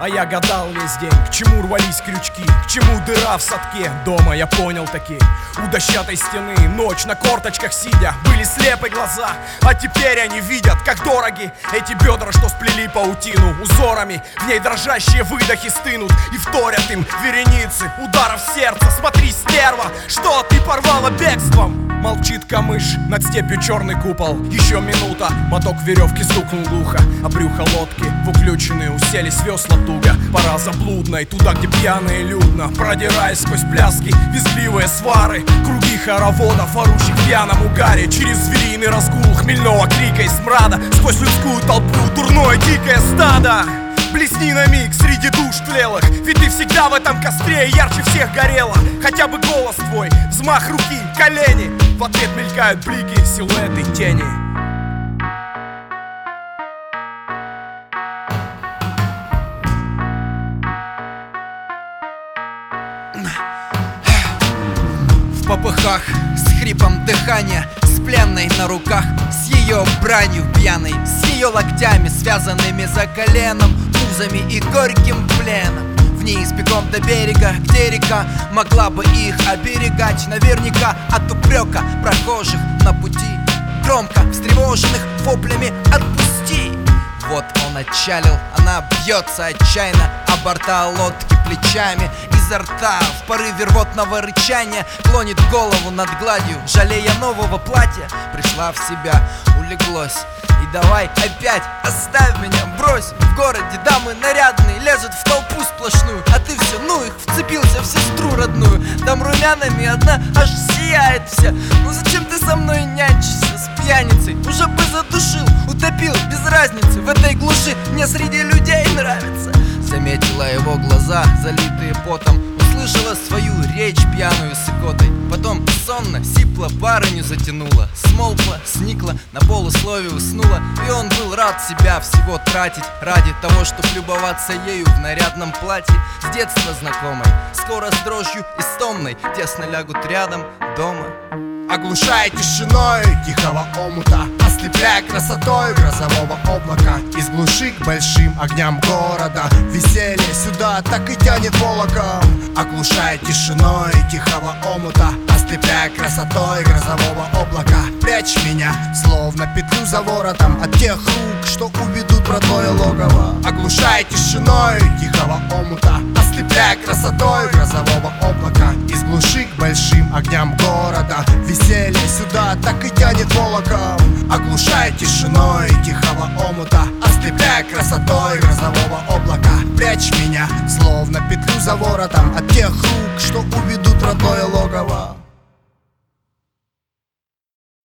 А я гадал весь день, к чему рвались крючки, к чему дыра в садке. Дома я понял таки, у дощатой стены ночь на корточках сидя, были слепы глаза, а теперь они видят, как дороги эти бедра, что сплели паутину узорами. В ней дрожащие выдохи стынут и вторят им вереницы ударов сердца. Смотри, стерва, что ты порвала бегством. Молчит камыш, над степью черный купол. Еще минута, моток веревки стукнул глухо, а брюхо лодки в уключенные уселись весла туго. Пора заблудной, туда, где пьяно и людно, продираясь сквозь пляски, визгливые свары, круги хороводов, орущих в пьяном угаре. Через звериный разгул хмельного крика и смрада, сквозь людскую толпу дурное дикое стадо. Блесни на миг среди душ тлелых, ведь ты всегда в этом костре ярче всех горела. Хотя бы голос твой, взмах руки, колени, в ответ мелькают блики, силуэты, тени. В попыхах, с хрипом дыхания, с пленной на руках, с ее бранью пьяной, с ее локтями, связанными за коленом, пузами и горьким пленом. В ней испеком до берега, где река могла бы их оберегать наверняка от упрека прохожих на пути, громко встревоженных воплями «Отпусти!». Вот он отчалил, она бьется отчаянно о борта лодки плечами. Изо рта в порыве рвотного рычания клонит голову над гладью, жалея нового платья. Пришла в себя, улеглось. И давай опять оставь меня, брось. В городе дамы нарядные лезут в толпу сплошную, а ты все, ну их, вцепился в сестру родную. Там румянами одна аж сияет вся. Ну зачем ты со мной нянчишься, с пьяницей? Уже бы задушил, утопил, без разницы. В этой глуши мне среди людей нравится. Заметила его глаза, залитые потом, услышала свою речь пьяную с икотой. Потом сонно, сипло барыню затянула, смолкла, сникла, на полуслове уснула. И он был рад себя всего тратить ради того, чтоб любоваться ею в нарядном платье. С детства знакомой, скоро с дрожью истомной тесно лягут рядом дома. Оглушая тишиной тихого омута, ослепляя красотой грозового облака. Из глуши к большим огням города веселье сюда так и тянет волоком. Оглушая тишиной тихого омута, ослепляя красотой грозового облака. Прячь меня, словно петлю за воротом, от тех рук, что уведут в родное логово. Оглушая тишиной тихого омута, ослепляя красотой грозового облака. Из глуши к большим огням города веселье сюда так и тянет волоком. Оглушая тишиной тихого омута, ослепляя красотой грозового облака. Прячь меня, словно петлю за воротом, от тех рук, что уведут в родное логово.